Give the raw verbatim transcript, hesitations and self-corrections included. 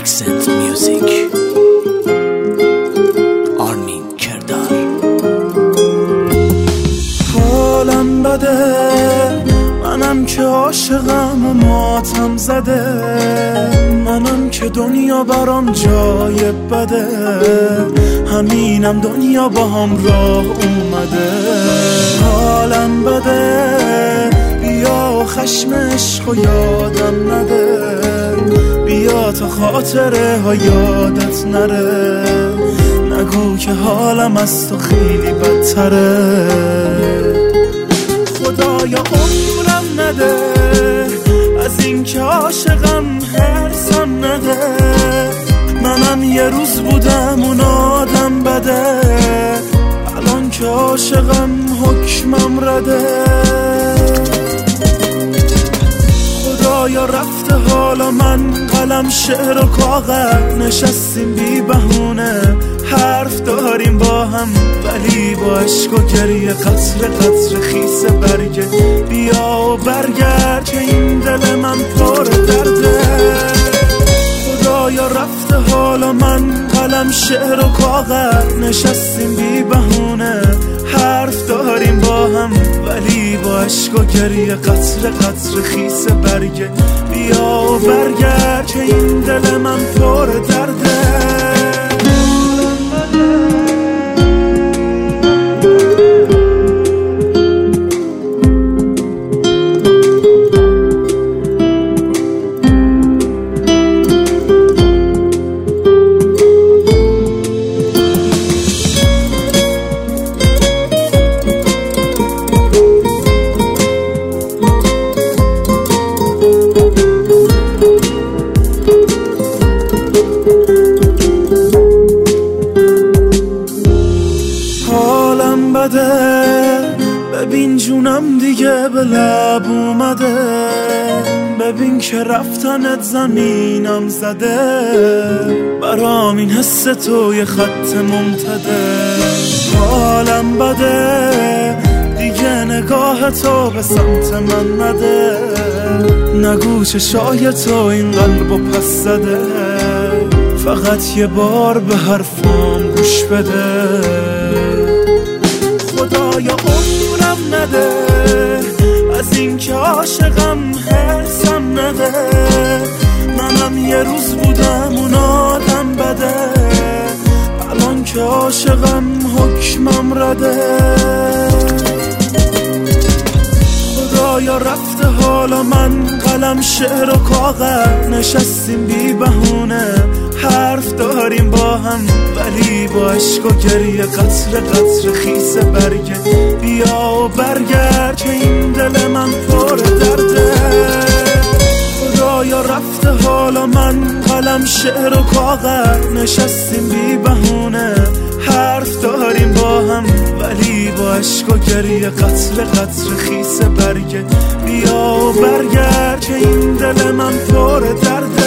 Accent Music آرمین کردار. حالم بده، منم که عاشقم و ماتم زده، منم که دنیا برام جای بده، همینم دنیا با هم راه اومده. حالم بده، بیا و خشم عشق و یادم نده، بیا تا خاطره ها یادت نره، نگو که حالم از تو خیلی بدتره. خدایا عمرم نده، از این که عاشقم هرسم نده، منم یه روز بودم اون آدم بده، الان که عاشقم حکمم رده. خدایا رفته حالا من قلم شعر و کاغذ، نشستیم بی بهونه حرف داریم با هم، ولی با عشق و گریه قطره قطره خیس برگه. بیا و برگرد که این دل من پر درده. خدایا رفته حالا من قلم شعر و کاغذ، نشستیم بی بهونه حرف داریم با هم، ولی با عشق و گریه قطره قطره خیس برگه. بیا و برگرد که این دل من پر درده. ببین جونم دیگه به لب اومده، ببین که رفتنت زمینم زده، برام این حس تو یه خط ممتده. حالم بده، دیگه نگاه تو به سمت من نده، نگو چشای تو این قلبو پس زده، فقط یه بار به حرفام گوش بده. خدایا عمرم نده، از این که عاشقم هرسم نده، منم یه روز بودم اون آدم بده، الان که عاشقم حکمم رده. خدایا رفته حالا من قلم شعر و کاغذ، نشستیم بی بهونه حرف داریم با هم، ولی با عشق و گریه قطره قطره خیس برگه. بیا و برگرد که این دل من پر درده. خدایا رفته حالا من قلم شعر و کاغذ، نشستیم بی بهونه حرف داریم با هم، ولی با عشق و گریه قطره قطره خیس برگه. بیا و برگرد که این دل من پر درده.